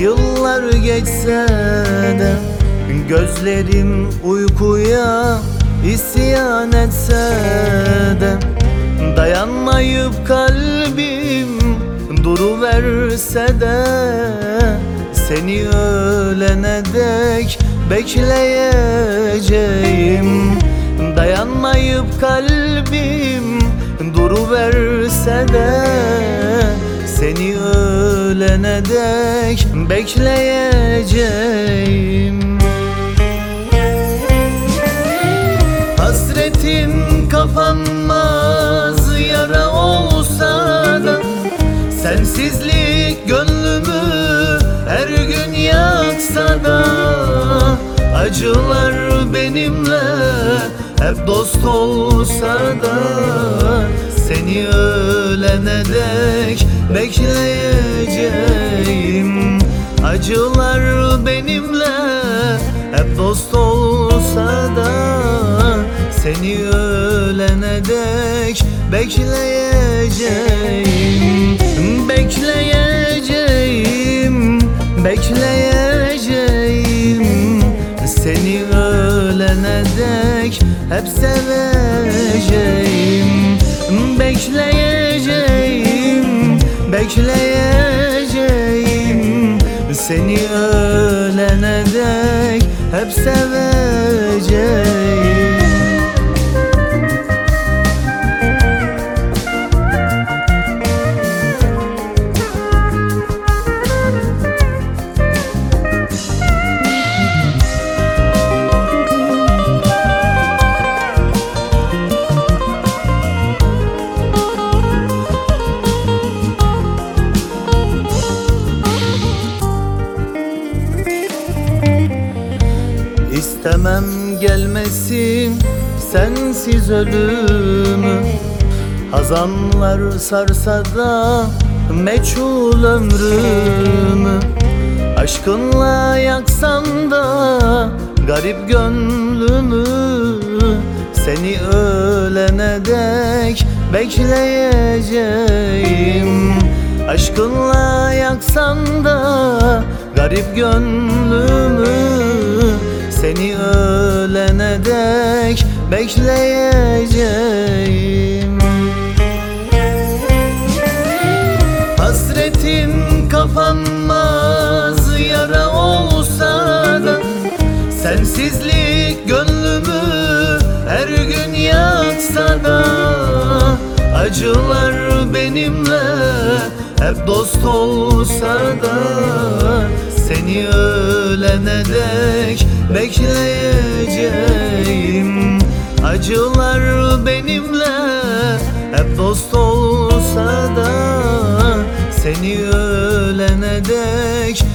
Yıllar geçse de gözlerim uykuya isyan etse de, dayanmayıp kalbim duruverse de, seni ölene dek bekleyeceğim. Dayanmayıp kalbim duruverse de, seni ölene dek bekleyeceğim. Hasretin kapanmaz yara olsa da, sensizlik gönlümü her gün yaksa da, acılar benimle hep dost olsa da, seni ölene dek bekleyeceğim. Acılar benimle hep dost olsa da, seni ölene dek bekleyeceğim. Bekleyeceğim, bekleyeceğim. Seni ölene dek hep seveceğim. Bekleyeceğim, bekleyeceğim. Seni ölene dek hep seveceğim. İstemem gelmesin sensiz ölümü, hazanlar sarsa da meçhul ömrümü. Aşkınla yaksan da garip gönlümü, seni ölene dek bekleyeceğim. Aşkınla yaksan da garip gönlümü, seni ölene dek bekleyeceğim. Hasretin kapanmaz yara olsa da, sensizlik gönlümü her gün yaksa da, acılar benimle hep dost olsa da, seni ölene dek bekleyeceğim. Acılar benimle hep dost olsa da, seni ölene dek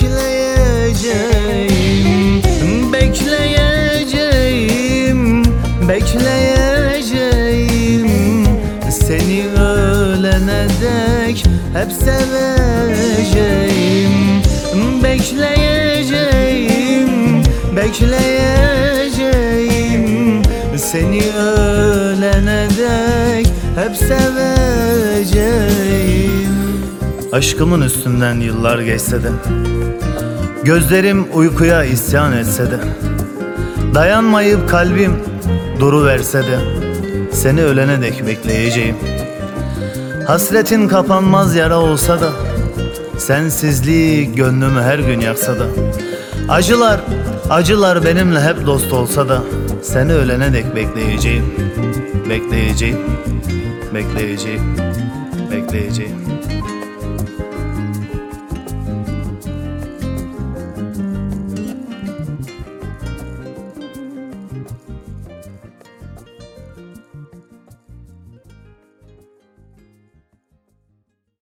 bekleyeceğim. Bekleyeceğim, bekleyeceğim. Seni ölene dek hep seveceğim. Bekleyeceğim, bekleyeceğim. Seni ölene dek hep seveceğim. Aşkımın üstünden yıllar geçse de, gözlerim uykuya isyan etse de, dayanmayıp kalbim duruverse de, seni ölene dek bekleyeceğim. Hasretin kapanmaz yara olsa da, sensizlik gönlümü her gün yaksa da, acılar benimle hep dost olsa da, seni ölene dek bekleyeceğim. Bekleyeceğim, bekleyeceğim, bekleyeceğim.